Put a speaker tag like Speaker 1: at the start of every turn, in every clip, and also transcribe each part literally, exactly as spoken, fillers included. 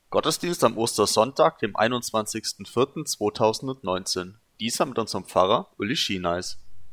Speaker 1: Gottesdienst am Ostersonntag, dem einundzwanzigsten vierten zweitausendneunzehn. Dieser mit unserem Pfarrer Uli Schieneis.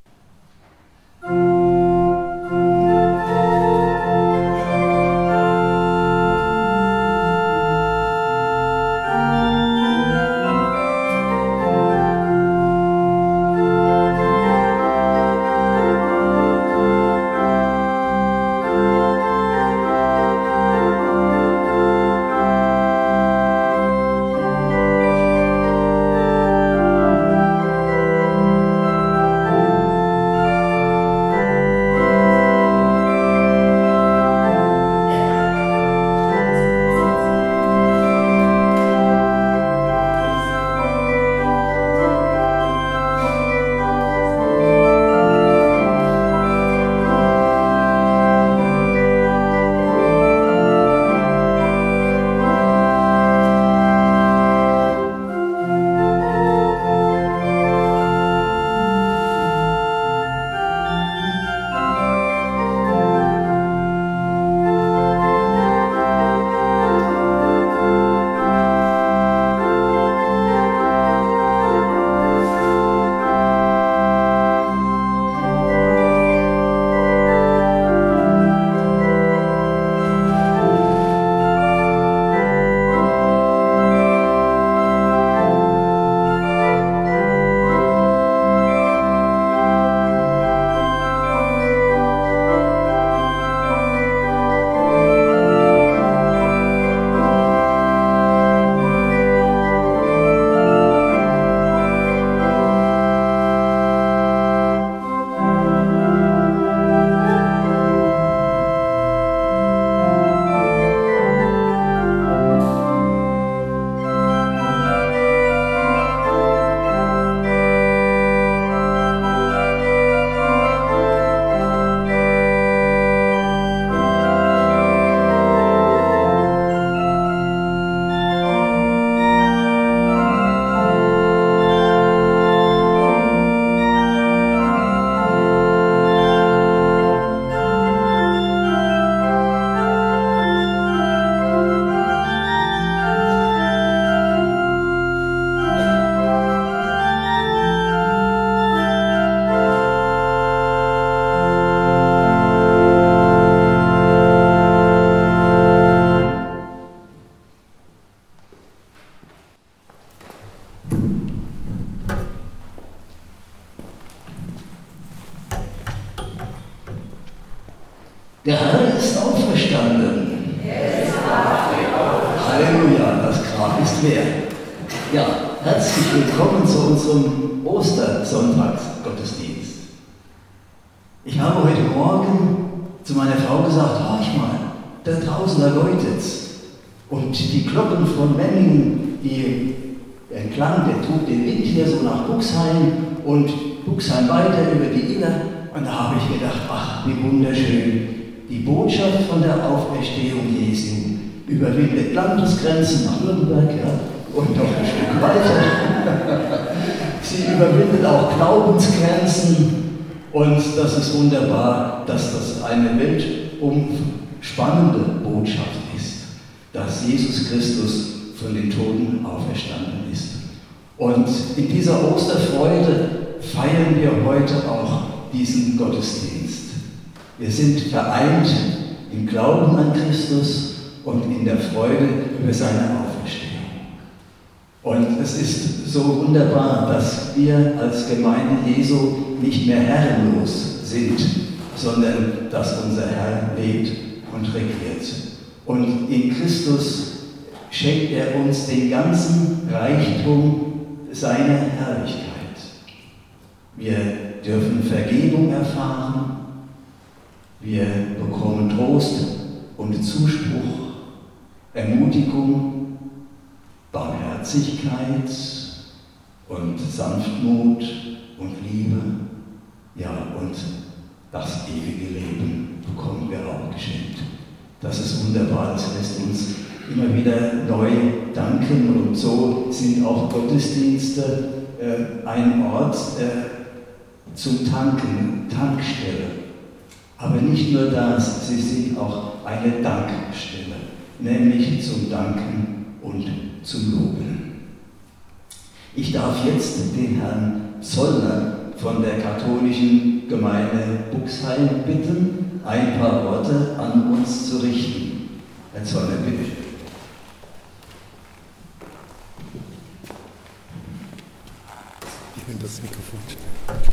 Speaker 2: Der Herr ist auferstanden. Halleluja, das Grab ist leer. Ja, herzlich willkommen zu unserem Ostersonntagsgottesdienst. Ich habe heute Morgen zu meiner Frau gesagt, horch mal, da draußen da läutet's. Und die Glocken von Memmingen, die entlang, der trug den Wind hier so nach Buxheim und Buxheim weiter über die Iller. Und da habe ich gedacht, ach, wie wunderschön. Die Botschaft von der Auferstehung Jesu überwindet Landesgrenzen nach Nürnberg, ja, und noch ein Stück weiter. Sie überwindet auch Glaubensgrenzen und das ist wunderbar, dass das eine weltumspannende Botschaft ist, dass Jesus Christus von den Toten auferstanden ist. Und in dieser Osterfreude feiern wir heute auch diesen Gottesdienst. Wir sind vereint im Glauben an Christus und in der Freude über seine Auferstehung. Und es ist so wunderbar, dass wir als Gemeinde Jesu nicht mehr herrenlos sind, sondern dass unser Herr lebt und regiert. Und in Christus schenkt er uns den ganzen Reichtum seiner Herrlichkeit. Wir dürfen Vergebung erfahren. Wir bekommen Trost und Zuspruch, Ermutigung, Barmherzigkeit und Sanftmut und Liebe. Ja, und das ewige Leben bekommen wir auch geschenkt. Das ist wunderbar, das lässt uns immer wieder neu danken. Und so sind auch Gottesdienste äh, ein Ort äh, zum Tanken, Tankstelle. Aber nicht nur das, sie sind auch eine Dankstelle, nämlich zum Danken und zum Loben. Ich darf jetzt den Herrn Zollner von der katholischen Gemeinde Buxheim bitten, ein paar Worte an uns zu richten. Herr Zollner, bitte.
Speaker 3: Ich will das Mikrofon stellen.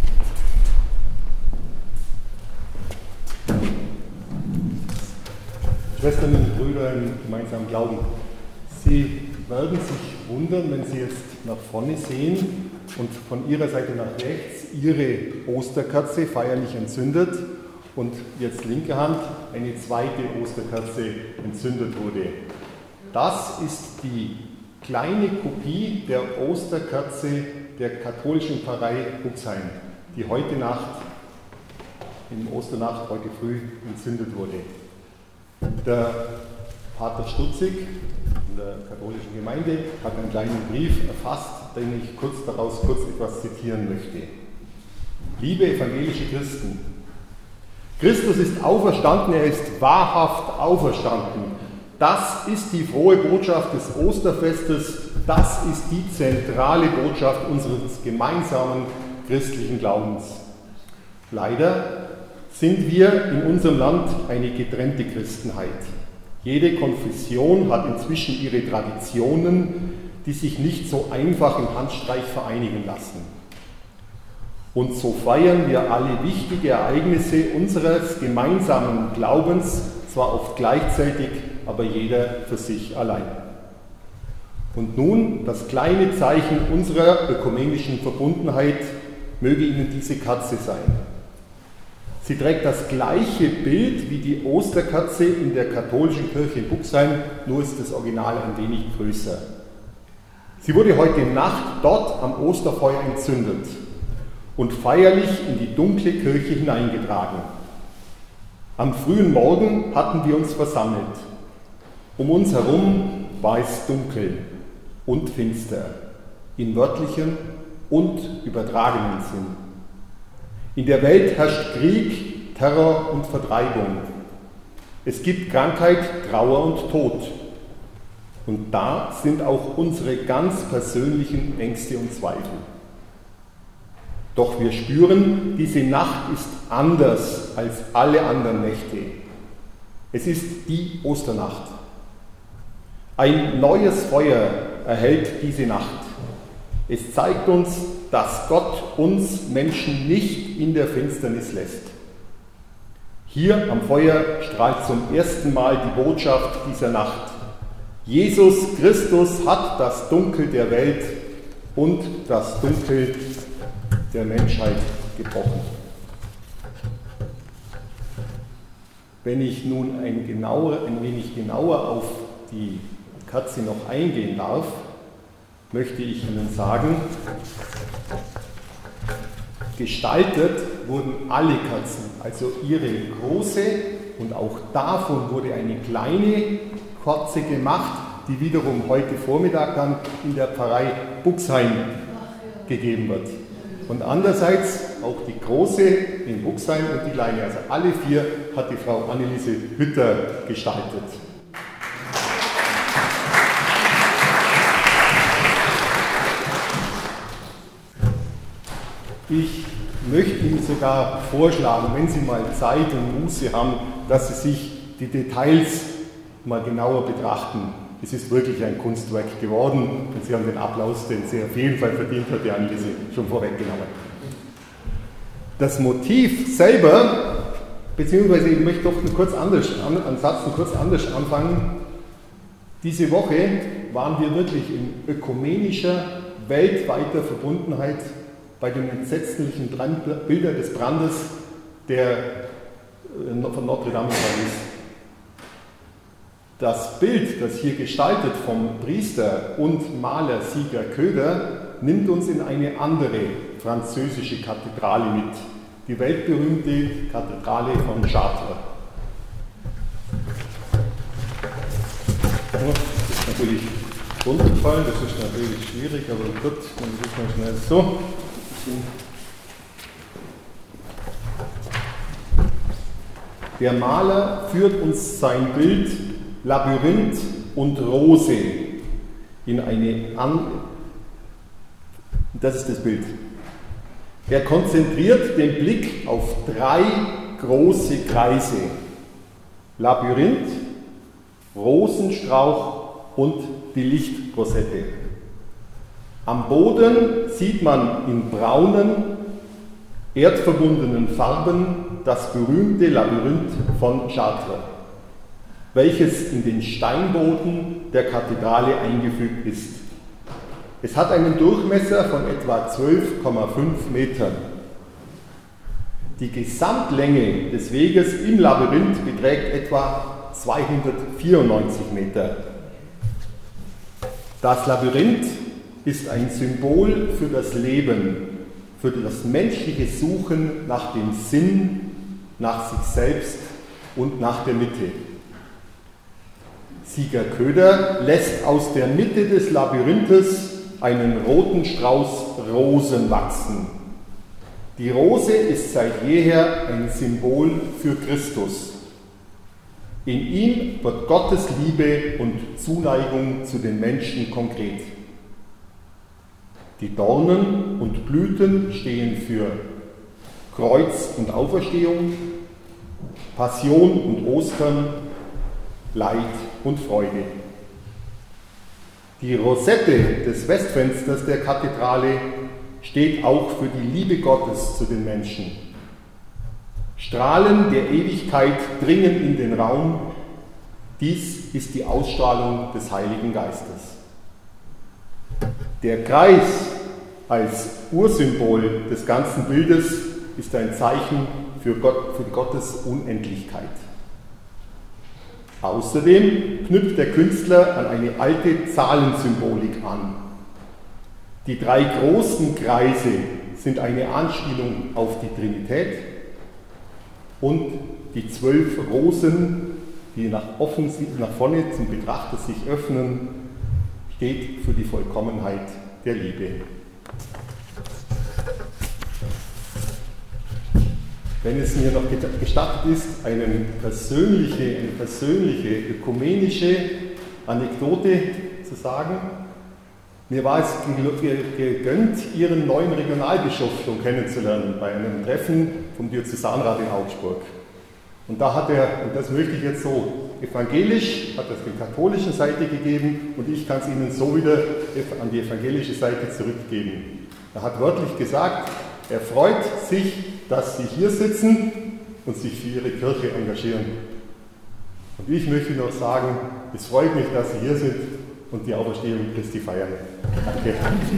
Speaker 3: Schwestern und Brüder im gemeinsamen Glauben, Sie werden sich wundern, wenn Sie jetzt nach vorne sehen und von Ihrer Seite nach rechts Ihre Osterkerze feierlich entzündet und jetzt linke Hand eine zweite Osterkerze entzündet wurde. Das ist die kleine Kopie der Osterkerze der katholischen Pfarrei Buxheim, die heute Nacht, in Osternacht, heute früh entzündet wurde. Der Pater Stutzig in der katholischen Gemeinde hat einen kleinen Brief erfasst, den ich kurz daraus kurz etwas zitieren möchte. Liebe evangelische Christen, Christus ist auferstanden, er ist wahrhaft auferstanden. Das ist die frohe Botschaft des Osterfestes, das ist die zentrale Botschaft unseres gemeinsamen christlichen Glaubens. Leider sind wir in unserem Land eine getrennte Christenheit. Jede Konfession hat inzwischen ihre Traditionen, die sich nicht so einfach im Handstreich vereinigen lassen. Und so feiern wir alle wichtige Ereignisse unseres gemeinsamen Glaubens, zwar oft gleichzeitig, aber jeder für sich allein. Und nun das kleine Zeichen unserer ökumenischen Verbundenheit möge Ihnen diese Kerze sein. Sie trägt das gleiche Bild wie die Osterkerze in der katholischen Kirche in Buxheim, nur ist das Original ein wenig größer. Sie wurde heute Nacht dort am Osterfeuer entzündet und feierlich in die dunkle Kirche hineingetragen. Am frühen Morgen hatten wir uns versammelt. Um uns herum war es dunkel und finster, im wörtlichen und übertragenen Sinn. In der Welt herrscht Krieg, Terror und Vertreibung. Es gibt Krankheit, Trauer und Tod. Und da sind auch unsere ganz persönlichen Ängste und Zweifel. Doch wir spüren, diese Nacht ist anders als alle anderen Nächte. Es ist die Osternacht. Ein neues Feuer erhellt diese Nacht. Es zeigt uns, dass Gott uns Menschen nicht in der Finsternis lässt. Hier am Feuer strahlt zum ersten Mal die Botschaft dieser Nacht. Jesus Christus hat das Dunkel der Welt und das Dunkel der Menschheit gebrochen. Wenn ich nun ein, genauer, ein wenig genauer auf die Kerze noch eingehen darf, möchte ich Ihnen sagen, gestaltet wurden alle Kerzen, also ihre große, und auch davon wurde eine kleine Kerze gemacht, die wiederum heute Vormittag dann in der Pfarrei Buxheim gegeben wird. Und andererseits auch die große in Buxheim und die kleine, also alle vier hat die Frau Anneliese Hütter gestaltet. Ich möchte Ihnen sogar vorschlagen, wenn Sie mal Zeit und Muße haben, dass Sie sich die Details mal genauer betrachten. Es ist wirklich ein Kunstwerk geworden und Sie haben den Applaus, den Sie auf jeden Fall verdient hat, die Anneliese schon vorweggenommen. Das Motiv selber, beziehungsweise ich möchte doch einen, kurz anders, einen Satz einen kurz anders anfangen. Diese Woche waren wir wirklich in ökumenischer, weltweiter Verbundenheit bei den entsetzlichen Bildern des Brandes, der von Notre Dame in Paris. Das Bild, das hier gestaltet vom Priester und Maler Sieger Köder, nimmt uns in eine andere französische Kathedrale mit, die weltberühmte Kathedrale von Chartres. Das ist natürlich runtergefallen, das ist natürlich schwierig, aber gut, dann muss man schnell so. Der Maler führt uns sein Bild Labyrinth und Rose in eine an das ist das Bild. Er konzentriert den Blick auf drei große Kreise: Labyrinth, Rosenstrauch und die Lichtrosette. Am Boden sieht man in braunen, erdverbundenen Farben das berühmte Labyrinth von Chartres, welches in den Steinboden der Kathedrale eingefügt ist. Es hat einen Durchmesser von etwa zwölf Komma fünf Metern. Die Gesamtlänge des Weges im Labyrinth beträgt etwa zweihundertvierundneunzig Meter. Das Labyrinth ist ein Symbol für das Leben, für das menschliche Suchen nach dem Sinn, nach sich selbst und nach der Mitte. Sieger Köder lässt aus der Mitte des Labyrinthes einen roten Strauß Rosen wachsen. Die Rose ist seit jeher ein Symbol für Christus. In ihm wird Gottes Liebe und Zuneigung zu den Menschen konkret. Die Dornen und Blüten stehen für Kreuz und Auferstehung, Passion und Ostern, Leid und Freude. Die Rosette des Westfensters der Kathedrale steht auch für die Liebe Gottes zu den Menschen. Strahlen der Ewigkeit dringen in den Raum. Dies ist die Ausstrahlung des Heiligen Geistes. Der Kreis als Ursymbol des ganzen Bildes ist ein Zeichen für, Gott, für Gottes Unendlichkeit. Außerdem knüpft der Künstler an eine alte Zahlensymbolik an. Die drei großen Kreise sind eine Anspielung auf die Trinität und die zwölf Rosen, die nach, offensiv, nach vorne zum Betrachter sich öffnen, steht für die Vollkommenheit der Liebe. Wenn es mir noch gestattet ist, eine persönliche, eine persönliche ökumenische Anekdote zu sagen. Mir war es gegönnt, Ihren neuen Regionalbischof schon kennenzulernen bei einem Treffen vom Diözesanrat in Augsburg. Und da hat er, und das möchte ich jetzt so evangelisch, hat er es der katholischen Seite gegeben und ich kann es Ihnen so wieder an die evangelische Seite zurückgeben. Er hat wörtlich gesagt, er freut sich, dass Sie hier sitzen und sich für Ihre Kirche engagieren. Und ich möchte noch sagen, es freut mich, dass Sie hier sind und die Auferstehung Christi feiern. Danke.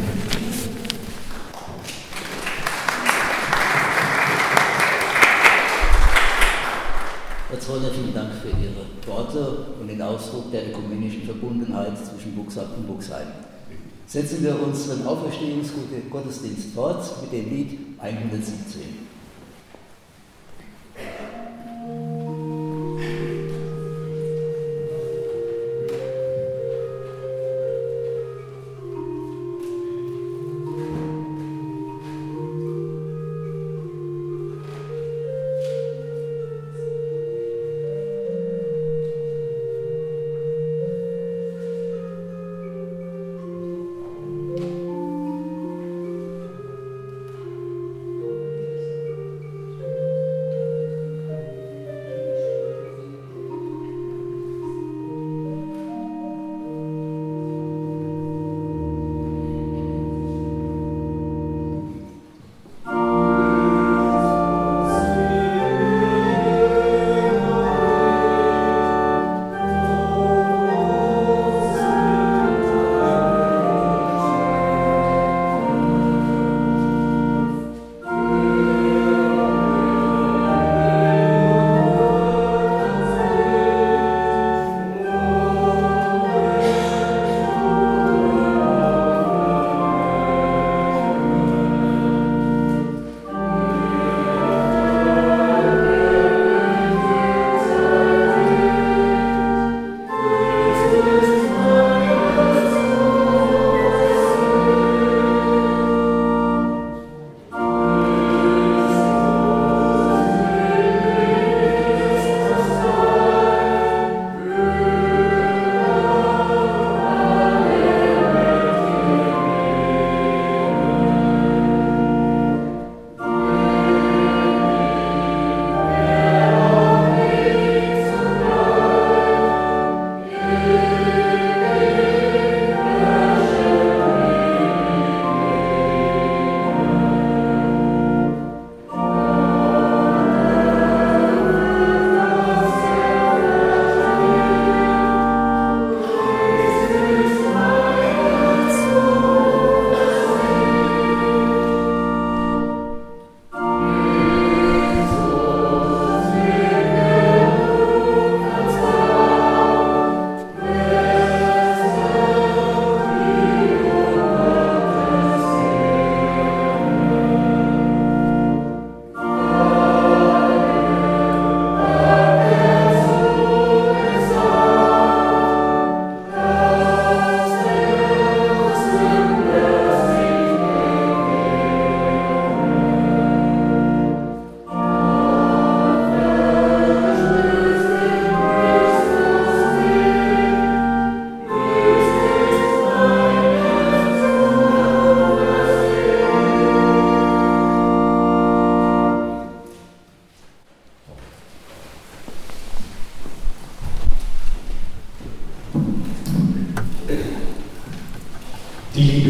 Speaker 2: Herr Zollner, vielen Dank für Ihre Worte und den Ausdruck der ökumenischen Verbundenheit zwischen Buxach und Buxheim. Setzen wir unseren Auferstehungsgottesdienst fort mit dem Lied hundertsiebzehn.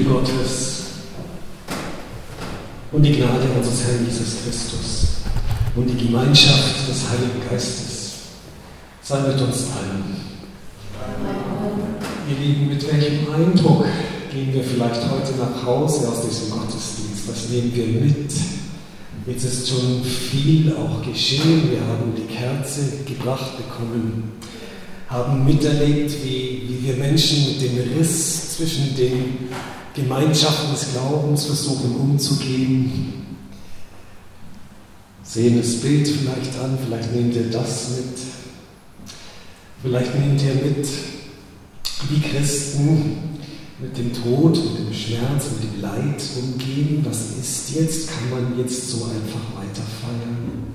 Speaker 4: Gottes und die Gnade unseres Herrn Jesus Christus und die Gemeinschaft des Heiligen Geistes sei mit uns allen. Ihr Lieben, mit welchem Eindruck gehen wir vielleicht heute nach Hause aus diesem Gottesdienst? Was nehmen wir mit? Jetzt ist schon viel auch geschehen. Wir haben die Kerze gebracht bekommen, haben miterlebt, wie, wie wir Menschen mit dem Riss zwischen den Gemeinschaften des Glaubens versuchen umzugehen. Sehen das Bild vielleicht an, vielleicht nehmt ihr das mit. Vielleicht nehmt ihr mit, wie Christen mit dem Tod, mit dem Schmerz, mit dem Leid umgehen. Was ist jetzt? Kann man jetzt so einfach weiter feiern?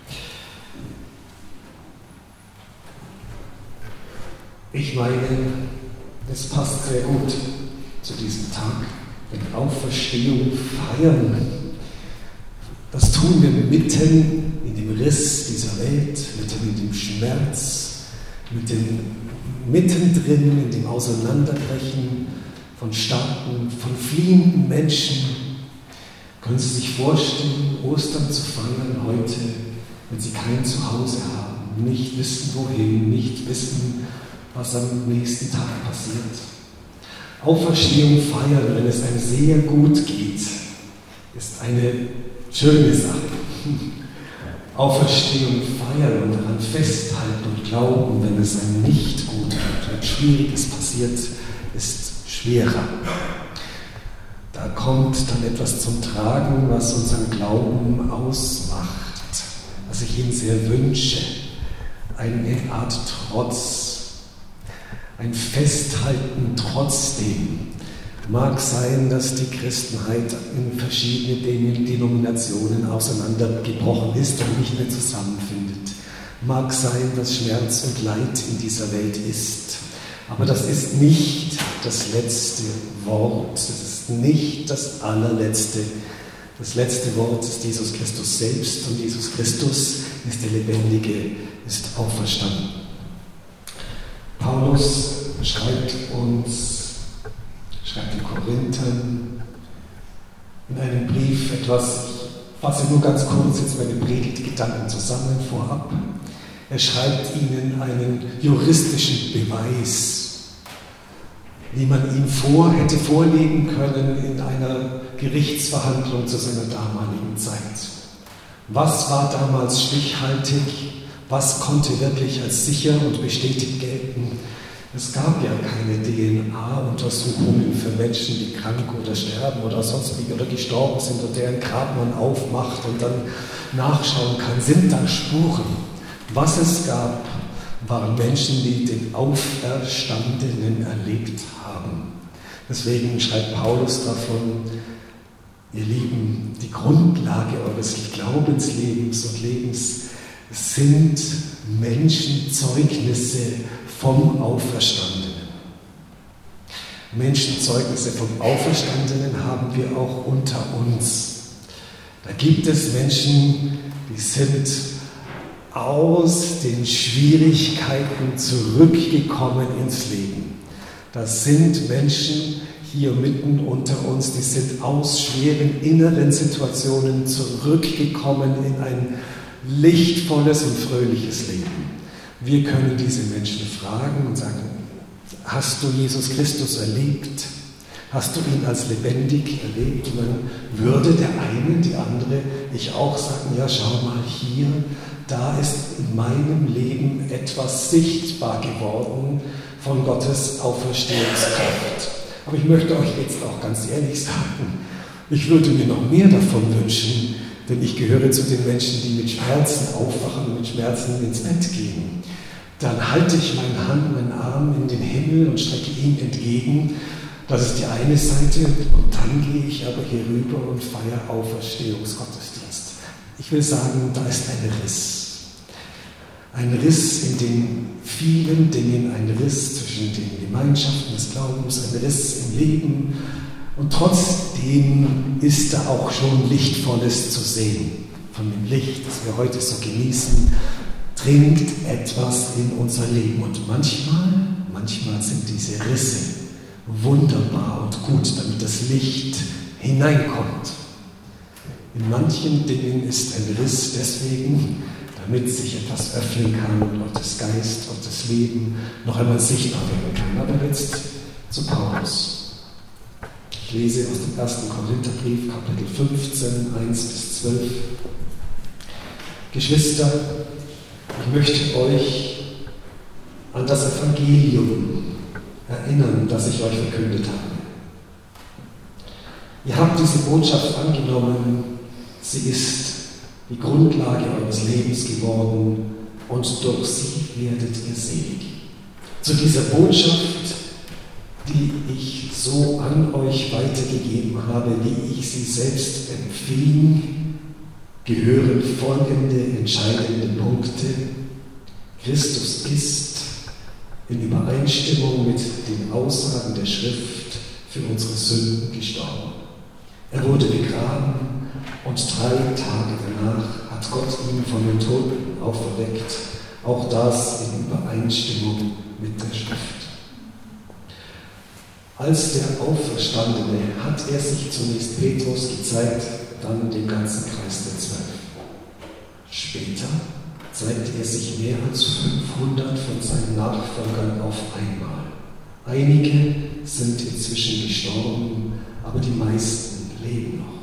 Speaker 4: Ich meine, es passt sehr gut zu diesem Tag, wenn Auferstehung feiern. Das tun wir mitten in dem Riss dieser Welt, mitten in dem Schmerz, mit dem mittendrin in dem Auseinanderbrechen von Staaten, von fliehenden Menschen. Können Sie sich vorstellen, Ostern zu feiern heute, wenn Sie kein Zuhause haben, nicht wissen wohin, nicht wissen, was am nächsten Tag passiert. Auferstehung feiern, wenn es einem sehr gut geht, ist eine schöne Sache. Auferstehung feiern und daran festhalten und glauben, wenn es einem nicht gut geht, wenn Schwieriges passiert, ist schwerer. Da kommt dann etwas zum Tragen, was unseren Glauben ausmacht, was ich Ihnen sehr wünsche. Eine Art Trotz, ein Festhalten trotzdem. Mag sein, dass die Christenheit in verschiedene Denominationen auseinandergebrochen ist und nicht mehr zusammenfindet. Mag sein, dass Schmerz und Leid in dieser Welt ist. Aber das ist nicht das letzte Wort. Das ist nicht das allerletzte. Das letzte Wort ist Jesus Christus selbst und Jesus Christus ist der Lebendige, ist auferstanden. Paulus schreibt uns, schreibt den Korinthern in einem Brief etwas, ich fasse nur ganz kurz jetzt meine Predigtgedanken zusammen vorab. Er schreibt ihnen einen juristischen Beweis, wie man ihn vor, hätte vorlegen können in einer Gerichtsverhandlung zu seiner damaligen Zeit. Was war damals stichhaltig? Was konnte wirklich als sicher und bestätigt gelten? Es gab ja keine D N A-Untersuchungen für Menschen, die krank oder sterben oder sonst wie oder gestorben sind und deren Grab man aufmacht und dann nachschauen kann, sind da Spuren. Was es gab, waren Menschen, die den Auferstandenen erlebt haben. Deswegen schreibt Paulus davon, ihr Lieben, die Grundlage eures Glaubenslebens und Lebens sind Menschenzeugnisse vom Auferstandenen. Menschenzeugnisse vom Auferstandenen haben wir auch unter uns. Da gibt es Menschen, die sind aus den Schwierigkeiten zurückgekommen ins Leben. Das sind Menschen hier mitten unter uns, die sind aus schweren inneren Situationen zurückgekommen in ein lichtvolles und fröhliches Leben. Wir können diese Menschen fragen und sagen, hast du Jesus Christus erlebt? Hast du ihn als lebendig erlebt? Und dann würde der eine, die andere, ich auch sagen, ja schau mal hier, da ist in meinem Leben etwas sichtbar geworden von Gottes Auferstehungskraft. Aber ich möchte euch jetzt auch ganz ehrlich sagen, ich würde mir noch mehr davon wünschen, denn ich gehöre zu den Menschen, die mit Schmerzen aufwachen und mit Schmerzen ins Bett gehen. Dann halte ich meine Hand, meinen Arm in den Himmel und strecke ihm entgegen. Das ist die eine Seite und dann gehe ich aber hier rüber und feiere Auferstehungsgottesdienst. Ich will sagen, da ist ein Riss. Ein Riss in den vielen Dingen, ein Riss zwischen den Gemeinschaften des Glaubens, ein Riss im Leben. Und trotzdem ist da auch schon Lichtvolles zu sehen. Von dem Licht, das wir heute so genießen, dringt etwas in unser Leben. Und manchmal, manchmal sind diese Risse wunderbar und gut, damit das Licht hineinkommt. In manchen Dingen ist ein Riss deswegen, damit sich etwas öffnen kann und Gottes Geist, Gottes Leben noch einmal sichtbar werden kann. Aber jetzt zu Paulus. Ich lese aus dem ersten Korintherbrief, Kapitel fünfzehn, eins bis zwölf. Geschwister, ich möchte euch an das Evangelium erinnern, das ich euch verkündet habe. Ihr habt diese Botschaft angenommen, sie ist die Grundlage eures Lebens geworden und durch sie werdet ihr selig. Zu dieser Botschaft, die ich so an euch weitergegeben habe, wie ich sie selbst empfing, gehören folgende entscheidende Punkte. Christus ist in Übereinstimmung mit den Aussagen der Schrift für unsere Sünden gestorben. Er wurde begraben und drei Tage danach hat Gott ihn von den Toten auferweckt, auch das in Übereinstimmung mit der Schrift. Als der Auferstandene hat er sich zunächst Petrus gezeigt, dann dem ganzen Kreis der Zwölf. Später zeigte er sich mehr als fünfhundert von seinen Nachfolgern auf einmal. Einige sind inzwischen gestorben, aber die meisten leben noch.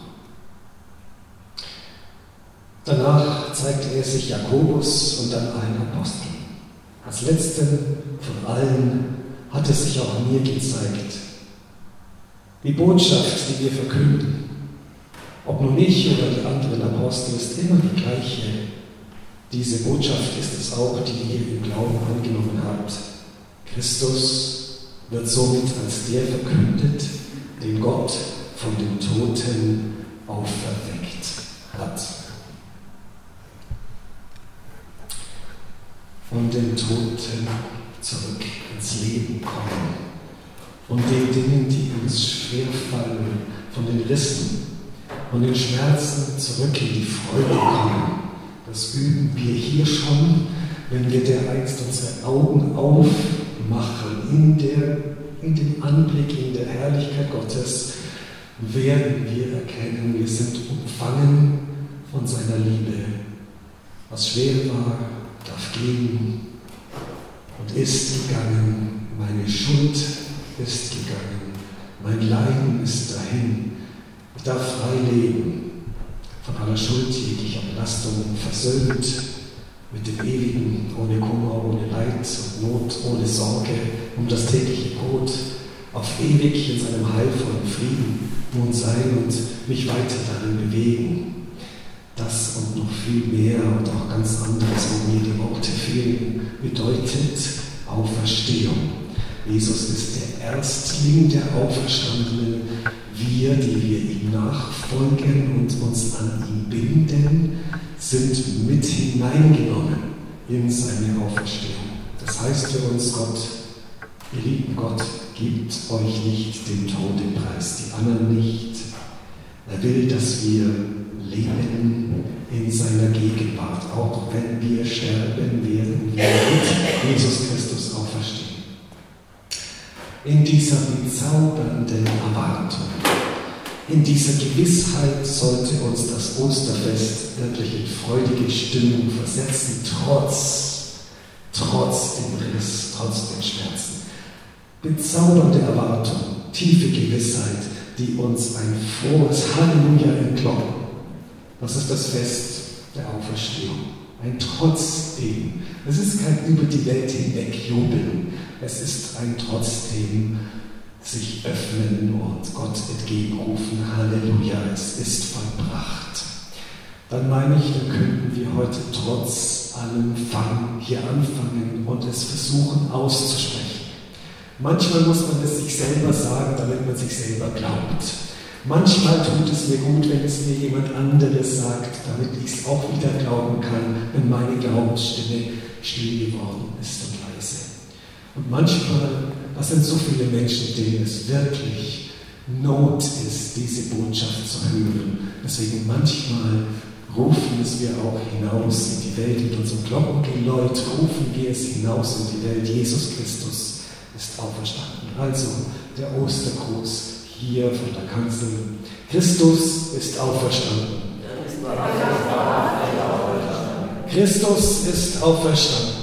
Speaker 4: Danach zeigte er sich Jakobus und dann allen Aposteln. Als letzten von allen hat er sich auch mir gezeigt. Die Botschaft, die wir verkünden, ob nun ich oder die anderen Apostel, ist immer die gleiche. Diese Botschaft ist es auch, die ihr im Glauben angenommen habt. Christus wird somit als der verkündet, den Gott von den Toten auferweckt hat. Von den Toten zurück ins Leben kommen. Von den Dingen, die uns schwerfallen, von den Rissen, von den Schmerzen zurück in die Freude kommen. Das üben wir hier schon, wenn wir dereinst unsere Augen aufmachen in, der, in dem Anblick, in der Herrlichkeit Gottes, werden wir erkennen, wir sind umfangen von seiner Liebe. Was schwer war, darf gehen und ist gegangen. Meine Schuld ist gegangen. Mein Leiden ist dahin. Ich darf frei leben. Von aller Schuld, jeglicher Belastung, versöhnt mit dem Ewigen, ohne Kummer, ohne Leid und Not, ohne Sorge um das tägliche Brot, auf ewig in seinem heilvollen Frieden nun sein und mich weiter darin bewegen. Das und noch viel mehr und auch ganz anderes, wo mir die Worte fehlen, bedeutet Auferstehung. Jesus ist der Erstling der Auferstandenen. Wir, die wir ihm nachfolgen und uns an ihn binden, sind mit hineingenommen in seine Auferstehung. Das heißt für uns, Gott, ihr lieben Gott, gibt euch nicht dem Tode preis, die anderen nicht. Er will, dass wir leben in seiner Gegenwart, auch wenn wir sterben, werden wir mit Jesus Christus auferstehen. In dieser bezaubernden Erwartung, in dieser Gewissheit sollte uns das Osterfest wirklich in freudige Stimmung versetzen, trotz, trotz dem Riss, trotz den Schmerzen. Bezaubernde Erwartung, tiefe Gewissheit, die uns ein frohes Halleluja entlocken. Das ist das Fest der Auferstehung. Ein Trotzdem. Es ist kein über die Welt hinweg Jubeln. Es ist ein Trotzdem sich öffnen und Gott entgegenrufen. Halleluja, es ist vollbracht. Dann meine ich, dann könnten wir heute trotz allem Fang hier anfangen und es versuchen auszusprechen. Manchmal muss man es sich selber sagen, damit man sich selber glaubt. Manchmal tut es mir gut, wenn es mir jemand anderes sagt, damit ich es auch wieder glauben kann, wenn meine Glaubensstimme still geworden ist und leise. Und manchmal, das sind so viele Menschen, denen es wirklich Not ist, diese Botschaft zu hören. Deswegen manchmal rufen es wir auch hinaus in die Welt mit unserem Glockengeläut, rufen wir es hinaus in die Welt. Jesus Christus ist auferstanden. Also der Ostergruß hier von der Kanzel. Christus ist auferstanden. Christus ist auferstanden.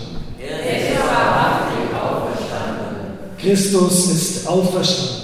Speaker 4: Christus ist auferstanden.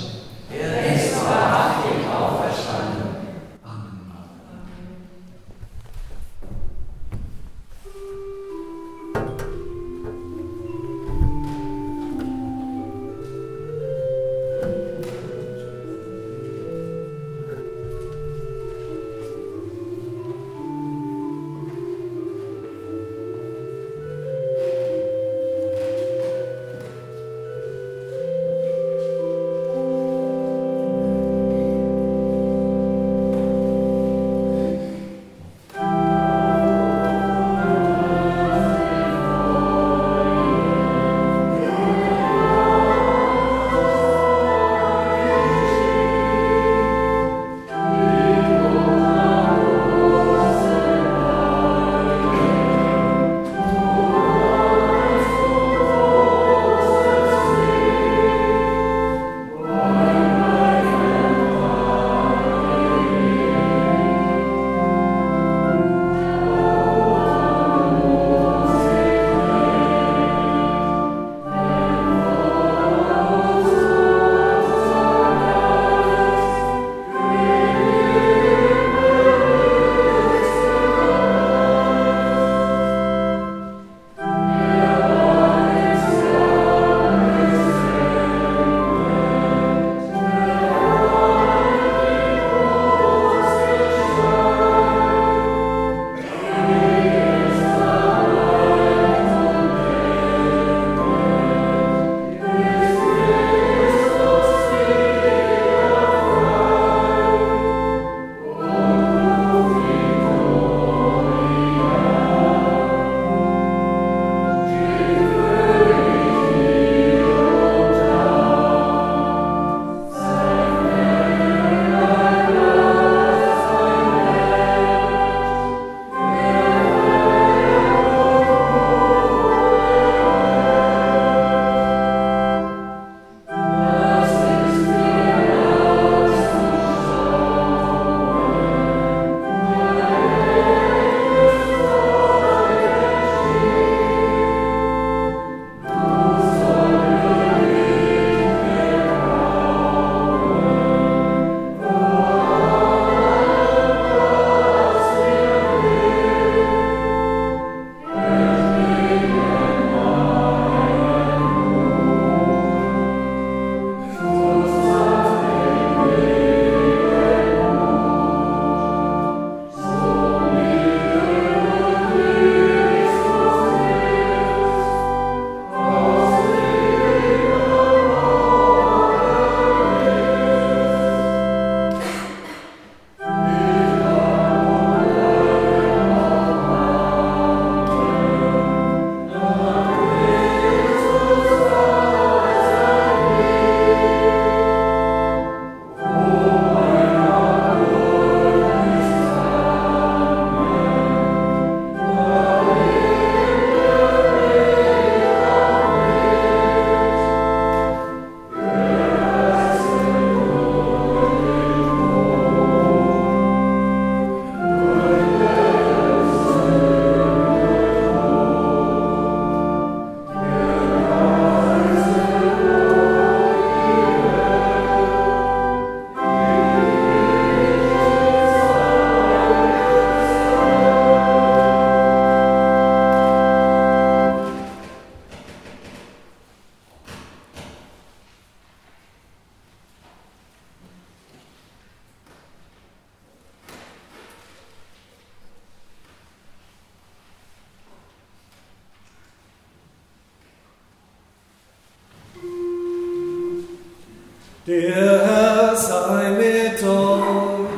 Speaker 5: Der Herr sei mit euch.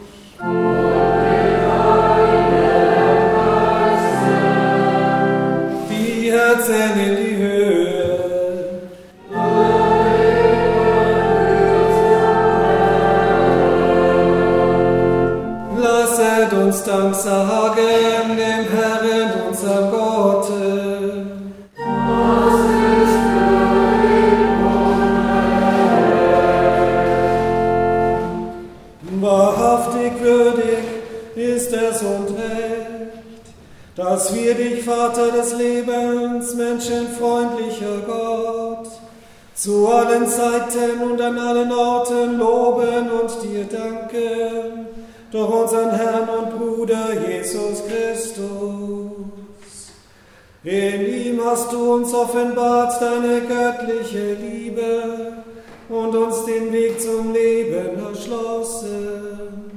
Speaker 5: Die Herzen in die Höhe. Lasset uns Dank sagen dem Herrn, unserem Gott. dass wir dich, Vater des Lebens, menschenfreundlicher Gott, zu allen Zeiten und an allen Orten loben und dir danken, durch unseren Herrn und Bruder Jesus Christus. In ihm hast du uns offenbart deine göttliche Liebe und uns den Weg zum Leben erschlossen.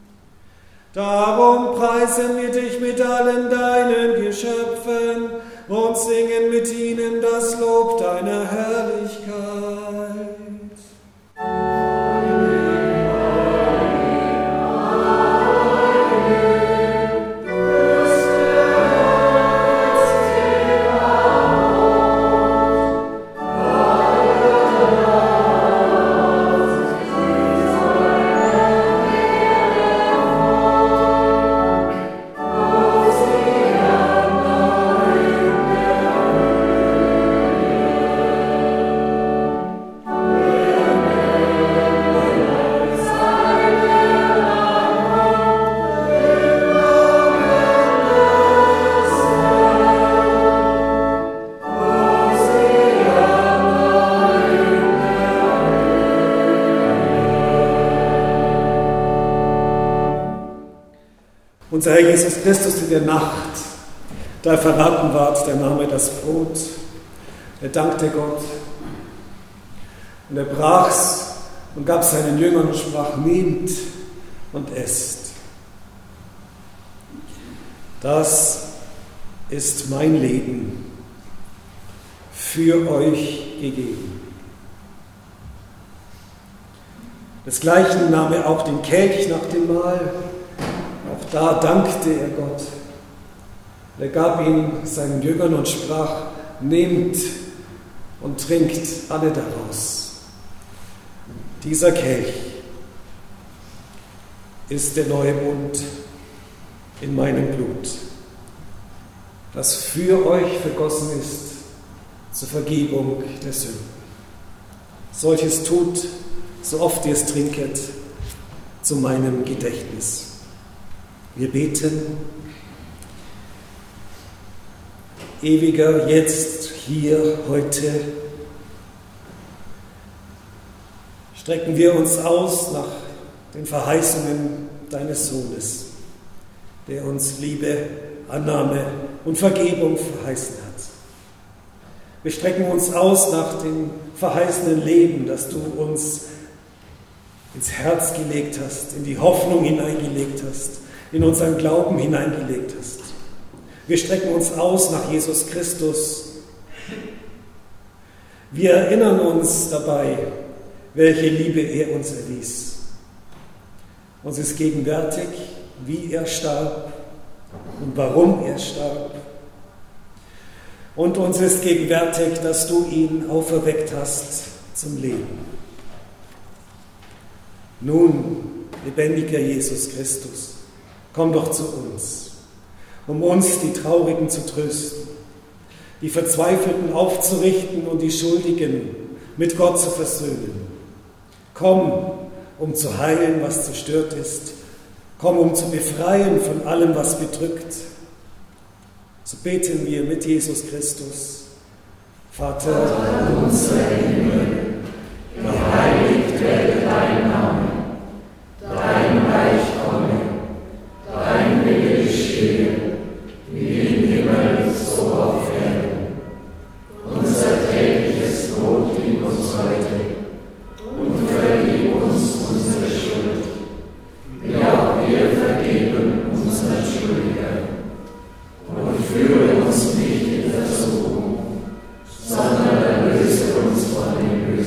Speaker 5: Darum preisen wir dich mit allen deinen Geschöpfen und singen mit ihnen das Lob deiner Herrlichkeit. Unser Herr Jesus Christus in der Nacht, da er verraten ward, der nahm er das Brot, er dankte Gott und er brach's und gab seinen Jüngern und sprach, nehmt und esst. Das ist mein Leben für euch gegeben. Desgleichen nahm er auch den Kelch nach dem Mahl. Auch da dankte er Gott. Er gab ihn seinen Jüngern und sprach, nehmt und trinkt alle daraus. Dieser Kelch ist der neue Bund in meinem Blut, das für euch vergossen ist zur Vergebung der Sünden. Solches tut, so oft ihr es trinket, zu meinem Gedächtnis. Wir beten, ewiger, jetzt, hier, heute, strecken wir uns aus nach den Verheißungen deines Sohnes, der uns Liebe, Annahme und Vergebung verheißen hat. Wir strecken uns aus nach dem verheißenen Leben, das du uns ins Herz gelegt hast, in die Hoffnung hineingelegt hast, in unseren Glauben hineingelegt hast. Wir strecken uns aus nach Jesus Christus. Wir erinnern uns dabei, welche Liebe er uns erwies. Uns ist gegenwärtig, wie er starb und warum er starb. Und uns ist gegenwärtig, dass du ihn auferweckt hast zum Leben. Nun, lebendiger Jesus Christus, komm doch zu uns, um uns, die Traurigen, zu trösten, die Verzweifelten aufzurichten und die Schuldigen mit Gott zu versöhnen. Komm, um zu heilen, was zerstört ist. Komm, um zu befreien von allem, was bedrückt. So beten wir mit Jesus Christus. Vater, unser im Himmel, geheiligt werde dein Name, dein Reich komme, dein Wille geschehe, wie im Himmel, so auf Erden. Unser tägliches Brot gib uns heute und vergib uns unsere Schuld, wie auch wir vergeben unseren Schuldigern. Und führe uns nicht in Versuchung, sondern erlöse uns von dem Bösen.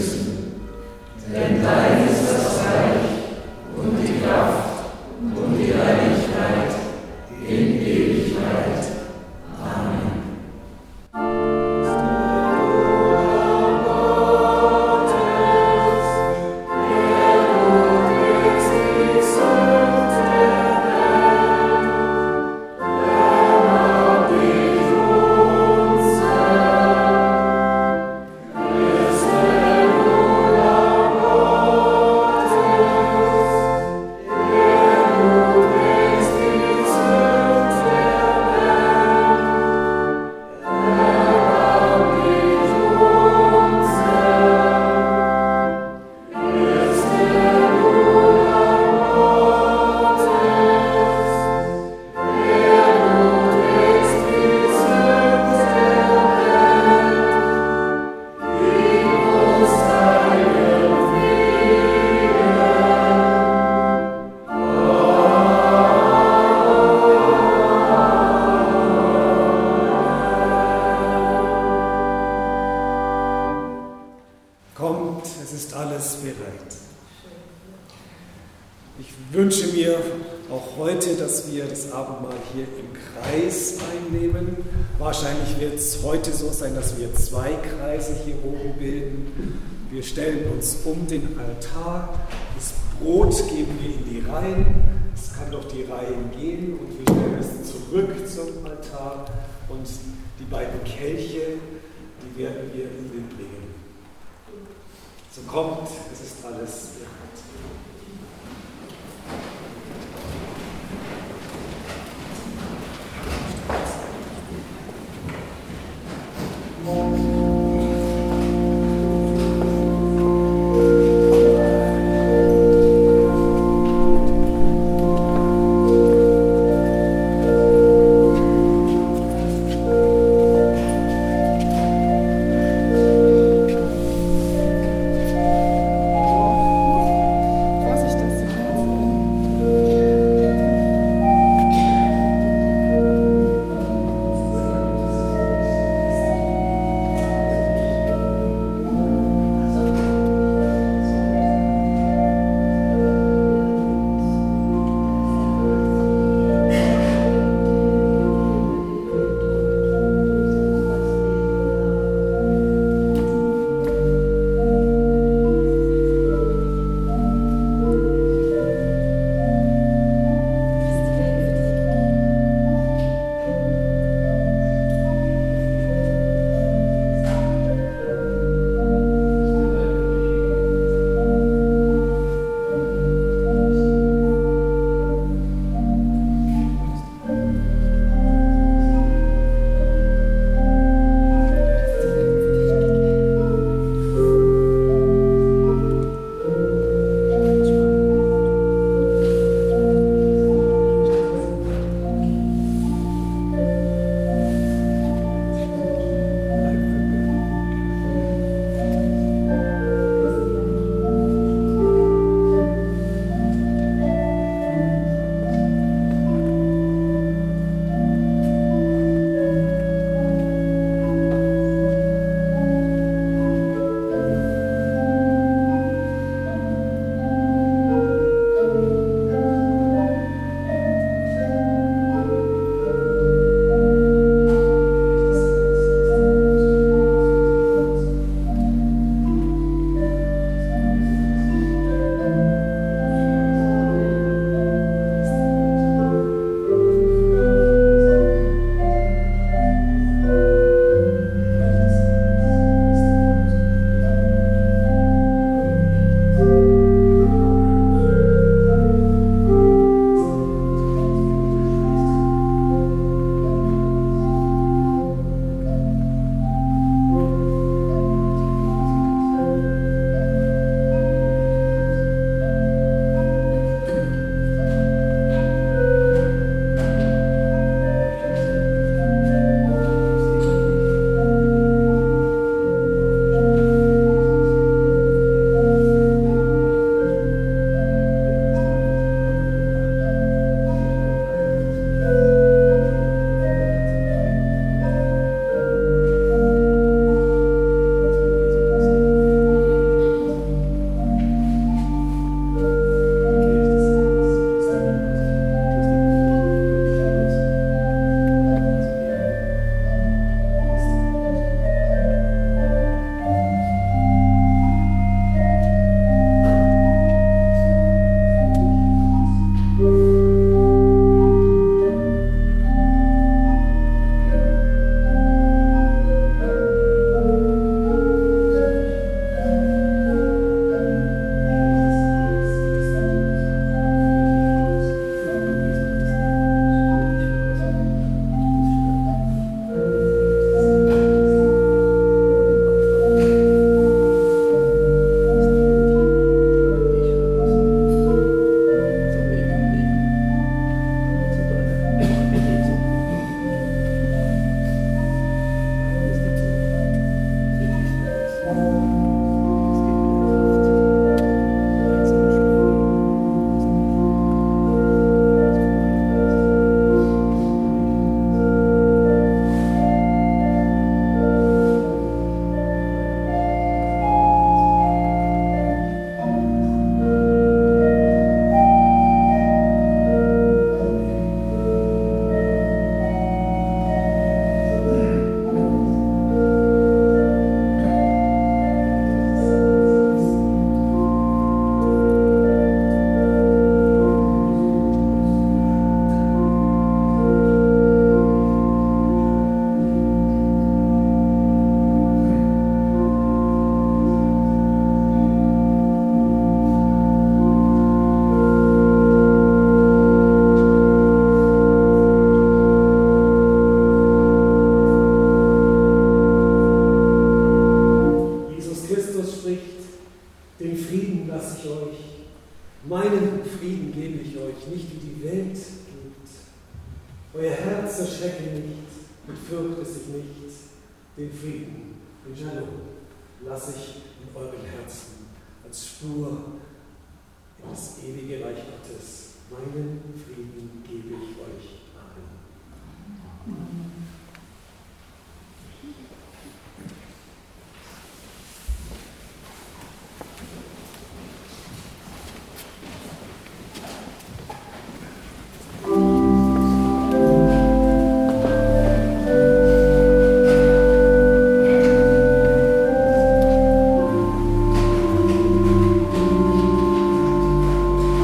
Speaker 5: bereit. Ich wünsche mir auch heute, dass wir das Abendmahl hier im Kreis einnehmen. Wahrscheinlich wird es heute so sein, dass wir zwei Kreise hier oben bilden. Wir stellen uns um den Altar, das Brot geben wir in die Reihen, es kann durch die Reihen gehen und wir stellen es zurück zum Altar und die beiden Kelche, die werden wir Ihnen bringen. So kommt, es ist alles bereit.
Speaker 6: Thank
Speaker 5: Meinen Frieden gebe ich euch, nicht wie die Welt gibt. Euer Herz erschrecke nicht und fürchte sich nicht. Den Frieden, den Shalom, lasse ich in euren Herzen als Spur in das ewige Reich Gottes. Meinen Frieden gebe ich euch. Amen.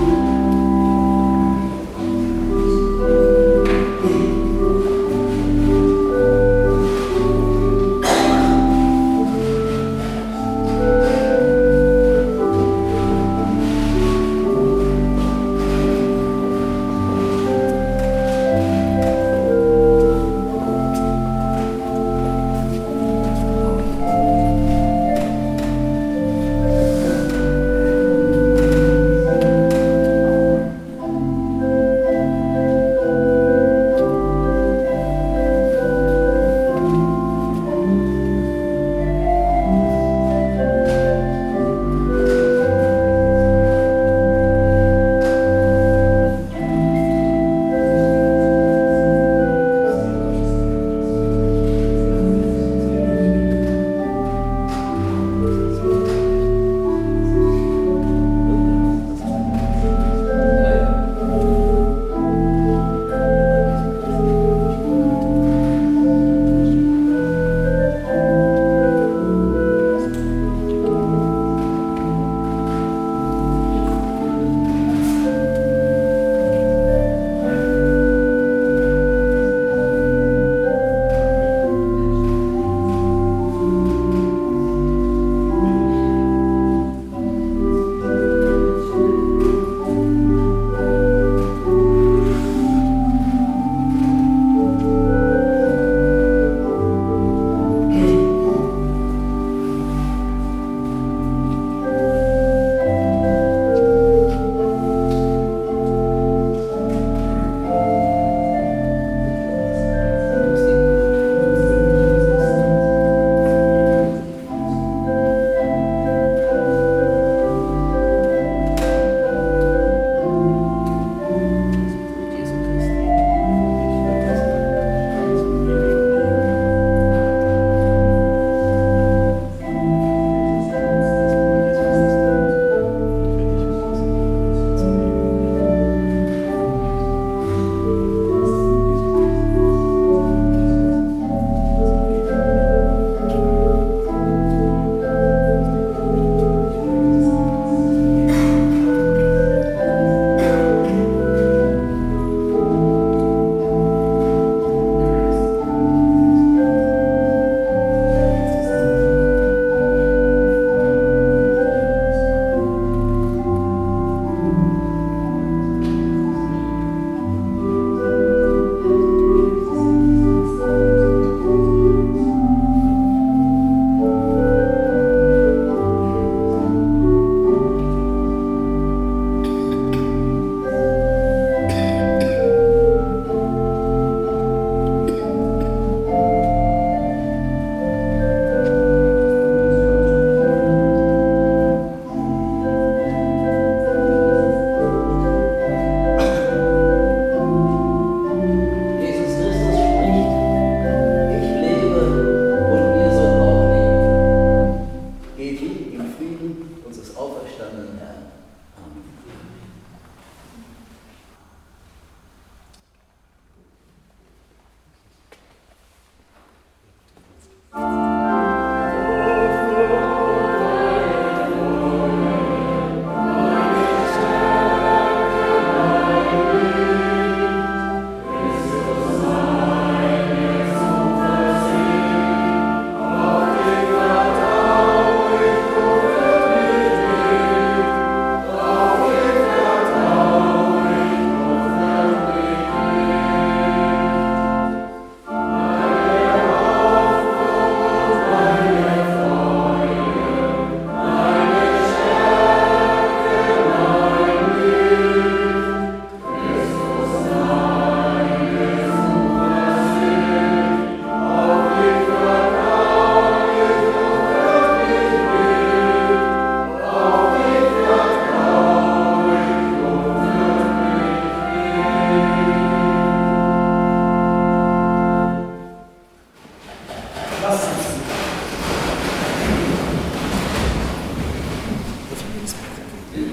Speaker 2: Thank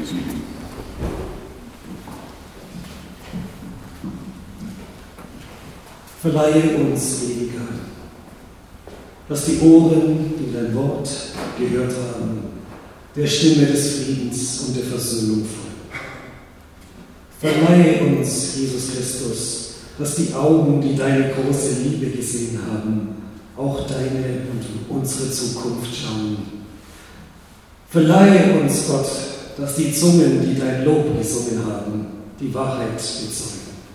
Speaker 5: Verleihe uns, Ewiger, dass die Ohren, die dein Wort gehört haben, der Stimme des Friedens und der Versöhnung folgen. Verleihe uns, Jesus Christus, dass die Augen, die deine große Liebe gesehen haben, auch deine und unsere Zukunft schauen. Verleihe uns, Gott, dass die Zungen, die dein Lob gesungen haben, die Wahrheit bezeugen.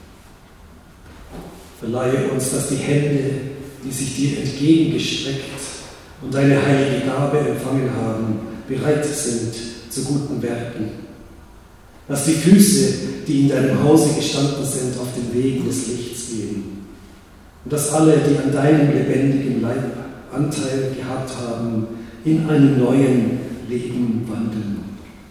Speaker 5: Verleihe uns, dass die Hände, die sich dir entgegengestreckt und deine heilige Gabe empfangen haben, bereit sind zu guten Werken. Dass die Füße, die in deinem Hause gestanden sind, auf den Wegen des Lichts gehen. Und dass alle, die an deinem lebendigen Leib Anteil gehabt haben, in einem neuen Leben wandeln.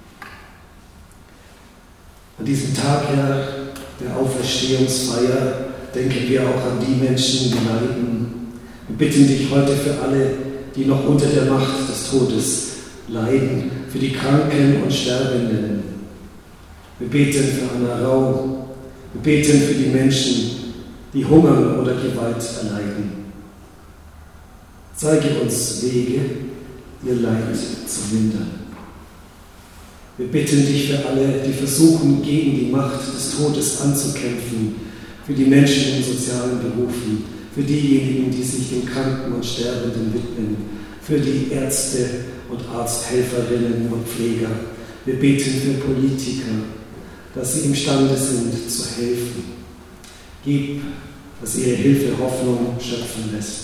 Speaker 5: An diesem Tag, Herr, der Auferstehungsfeier, denken wir auch an die Menschen, die leiden. Wir bitten dich heute für alle, die noch unter der Macht des Todes leiden, für die Kranken und Sterbenden. Wir beten für Anna Rau. Wir beten für die Menschen, die hungern oder Gewalt erleiden. Zeige uns Wege, ihr Leid zu mindern. Wir bitten dich für alle, die versuchen, gegen die Macht des Todes anzukämpfen, für die Menschen in sozialen Berufen, für diejenigen, die sich den Kranken und Sterbenden widmen, für die Ärzte und Arzthelferinnen und Pfleger. Wir beten für Politiker, dass sie imstande sind, zu helfen. Gib, dass ihre Hilfe Hoffnung schöpfen lässt.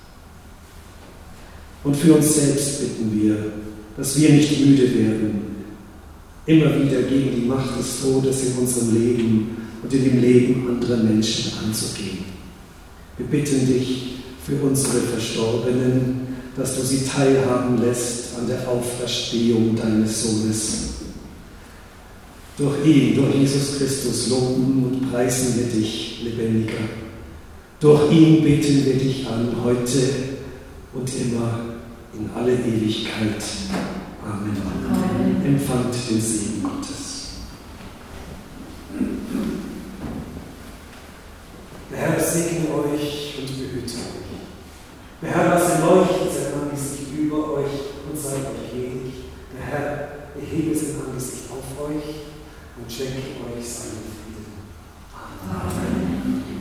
Speaker 5: Und für uns selbst bitten wir, dass wir nicht müde werden, immer wieder gegen die Macht des Todes in unserem Leben und in dem Leben anderer Menschen anzugehen. Wir bitten dich für unsere Verstorbenen, dass du sie teilhaben lässt an der Auferstehung deines Sohnes. Durch ihn, durch Jesus Christus, loben und preisen wir dich, Lebendiger. Durch ihn beten wir dich an, heute und immer in alle Ewigkeit. Amen. Amen. Empfangt den Segen Gottes. Der Herr segne euch und behüte euch. Der Herr lasse leuchten sein Angesicht über euch und sei euch gnädig. Der Herr erhebe sein Angesicht auf euch und schenke euch seinen Frieden. Amen. Amen.